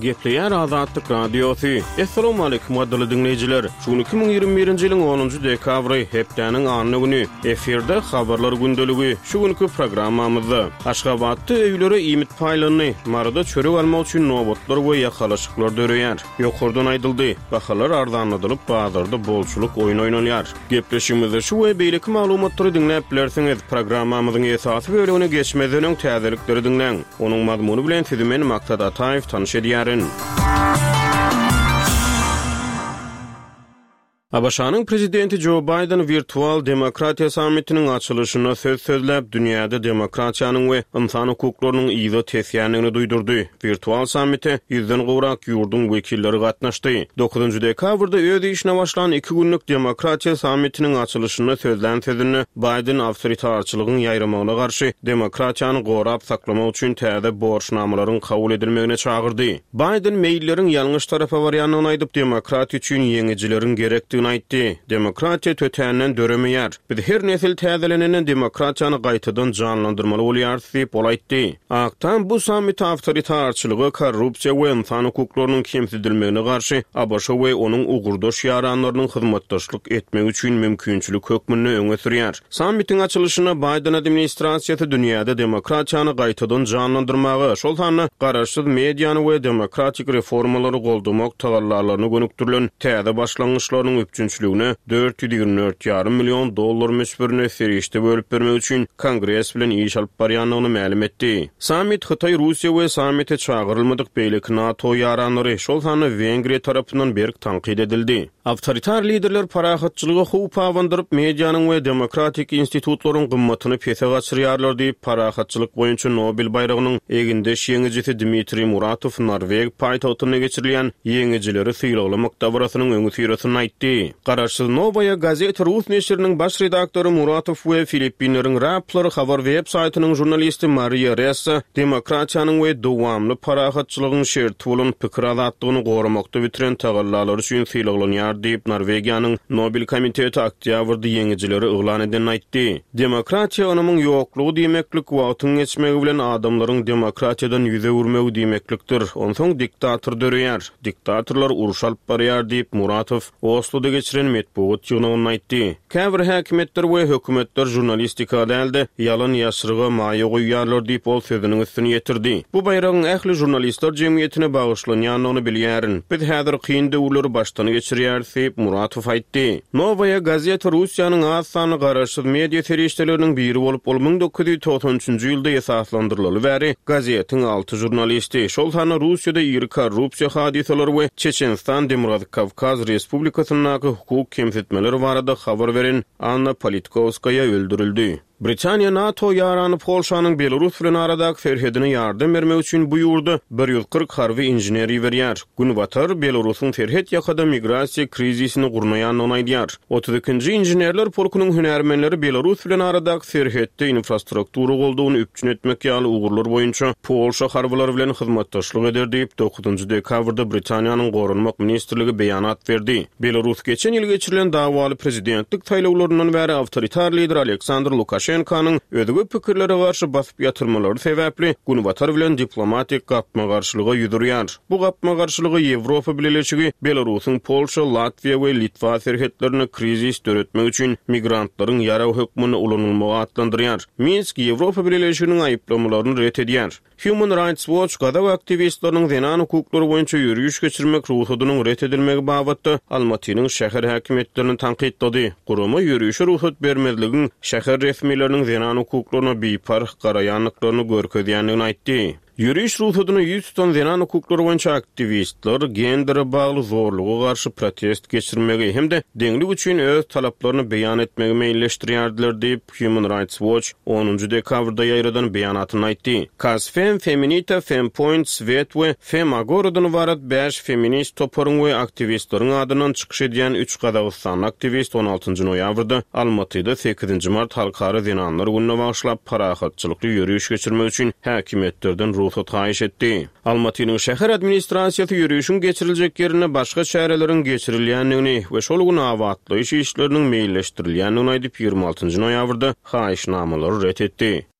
Gepleýär Azatlyk Radiosu. Assalamu alaykum wadly dinleýijiler. Şu 2021-nji ýylyň 10-njy dekabry hepdeniň anyny güni. Eferde habarlar gündöligi. Şu günkü programmamyzda Aşgabatda öýlere iýmit paýlanyny marada çörek almak üçin nowatlar we ýakalaşyklar döreýär. Ýokurdan aýdyldy. Bahalar arzanladylyp bazarda bolçuluk oýun oýnanýar. Gepleşigimizde şu we beýleki maglumatlary dinläp bilersiňiz. Programmamyzyň esasy bölügine geçmeden öň täzelikleri dinleň. Onuň mazmuny bilen sizi men Maksat Ataýew tanış edýärin. Abaşanyň prezidenti Joe Biden virtual demokratiýa sammitiniň açylyşyna söz sözläp dünýäde demokratiýanyň we insan hukuklarynyň ýygy tesýänligini duýdurdy. Virtual sammite 100den gowrak ýurdun wekilleri gatnaşdy. 9-njy dekabrda öýde işine başlanan 2 günlük demokratiýa sammitiniň açylyşyna sözlän sözünde Biden awtoritarçylygyň ýaýramagyna garşy demokratiýany gorap saklamak üçin täze borçnamalaryň kabul edilmegine çagyrdy. Biden meýilleriň ýalňyş tarafa barýanyny aýdyp demokratiýa üçin ýeňijileriň gerekdi aýtdy. Demokratiýa tötänden döremeýär. Biz her nesil täzelenenden demokratiýany gaýtadan janlandyrmaly bolýar diýip aýtdy. Aktan bu sammit awtoritarçylygy, korrupsiýa we insan hukuklarynyň kemsizilmegine garşy ABŞ we onuň ugurdaş ýaranlarynyň hyzmatdaşlyk etmek üçin mümkinçilik hökmüni öňe sürýär. Sammitiň açylyşyna Biden administrasiýasy dünýäde demokratiýany gaýtadan janlandyrmagy, şol hany garaşsyz mediýany we demokratik reformalary goldamak tagallarlaryny gönükdirilen täze başlangyçlarynyň üçünçülüğüne $424,5 milyon müsbirine serişte bölüp bermek üçin Kongres bilen iş alyp barýanlygyny ma'lum etdi. Sammit Hytaý, Russiýa we sammite çagyrylmadyk beýleki NATO ýaranlary, şol hany Wengriýa tarapyndan berk tanqid edildi. Awtoritar liderler parahatçylygy hup awandyryp mediýanyň we demokratik institutlaryň gymmatyny pese gaçyrýarlar diýip parahatçylyk boýunça Nobel baýragynyň eginde şeňejisi Dmitri Muratov Norweg paýtagtyna geçirilýän ýeňejileri syýlamak dabarasynyň öňü sürýäsini aýtdy. Garaşsyz Novaya gazeta Rus neşriniň baş redaktory Muratov we Filippinleriň Rappler habar web saytynyň jurnalisti Maria Ressa demokratiýanyň we dowamly parahatçylygyň şerti bolan pikir azatlygyny goramakda bitiren tagallar üçin syýlanýar diýip Norwegiýanyň Nobel komiteti oktýabrda ýeňejileri yglan eden aýtdy. Demokratiýa onamyň ýoklugy diýmeklik wagtyň geçmegi bilen adamlaryň demokratiýadan ýüze urmegi diýmeklikdir. Onsoň diktator döreýär. Diktatorlar uruş alyp barýar diýip Muratov Oslo'da geçiren metbuat ýygnagyny aýtdy. Käbir häkimetler we hökümetler jurnalistikada elde ýalan ýaşryga maýa goýýarlar diýip ol sözüniň üstüne ýetirdi. Bu baýragyň ähli jurnalistler jemgyýetine bagyslanýanyny bilýärin. Biz häzir kyn döwürleri başdan geçirýär diýip Muratov aýtdy. Novaya gazeta Russiýanyň az sany garaşsyz media serişdeleriniň biri bolup 1993-nji ýylda esaslandyrylýar bäri gazetiň 6 jurnalisti. Şol hany Russiýada ýyry korrupsiýa hadiseleri we Çeçenstan Demokratik Kavkaz Respublikasynyň hukuk kemsitmeleri barada habar veren Anna Politkovskaya öldürildi. Britaniýa NATO ýarany Polşanyň Belarus bilen aradaky ferhedine ýardam bermek üçin bu ýurda 140 harby inженери berýär. Günbatar Belarusyň ferhed ýakada migrasiýa krizisini gurnaýanyny aýdýar. 32-nji inženerler polkunyň hünärmenleri Belarus bilen aradaky ferhedde infrastruktura goldugyny üpçün etmek ýaly ugurlar boýunça Polşa harbylary bilen hyzmatdaşlyk eder diýip 9-njy dekabrda Britaniýanyň Gorunmak ministrligi beýanat berdi. Belarus geçen ýyl geçirilen dawaly prezidentlik taýlawlarynyň bäri awtoritar lider Aleksandr Lukashenkanyň ödügi pikirlere garşy basyp ýatyrmalary sebäpli Günbatar bilen diplomatik gapma garşylyga ýüdürýär. Bu gapma garşylygy Ýewropa bileşigi Belarusyň Polşa, Latviýa we Litwa serhetlerini krizis döretmek üçin migrantlaryň ýaraw hökmüni ulanylmagy atlandyrýar. Minsk Ýewropa bileşiginiň aýplamalaryny ret edýär. Human Rights Watch gadaw aktivistlarynyň zenan hukuklary boýunça ýürüýüş geçirmek ruhudynyň ret edilmegi babatda Almatynyň şäher häkimetlerini tanqidlady. Gurumy ýürüýüşe ruhsat bermezligin şäher resmiýetleriniň zenan hukuklaryna beýpar garaýanlyklaryny görkezýänligini aýtdy. Yürüyüş ruhudyny 100 ton zenan hukuklary boýunça aktivistler gendere bagly zorlugy garşy protest geçirmegi hemde deňlik üçin öz talaplaryny beýan etmegi meýilleşdirýärdiler diýip Human Rights Watch 10-njy dekabrda ýaýradan beýanatyny aýtdy. Kasfem, Feminita, Fempoint, Svet we Femagora'dan ibaret 5 feminist toparyň we aktivistleriň adynyň çykyş edýän 3 Gazagystan aktivist 16-njy noýabrda Almatyda 8-nji mart halkara zenanlar gününe bagyşlap parahatçylykly ýürüýüş geçirmek üçin häkimetlerden ruhsat haýyş etdi. Almatynyň şäher administrasiýasy ýürüýüşiň geçiriljek ýerine başga şäherleriň geçirilýänligini we şol gün awatly işleriniň meýilleşdirilýänligini aýdyp 26-njy noýabrda haýyşnamalary ret etdi.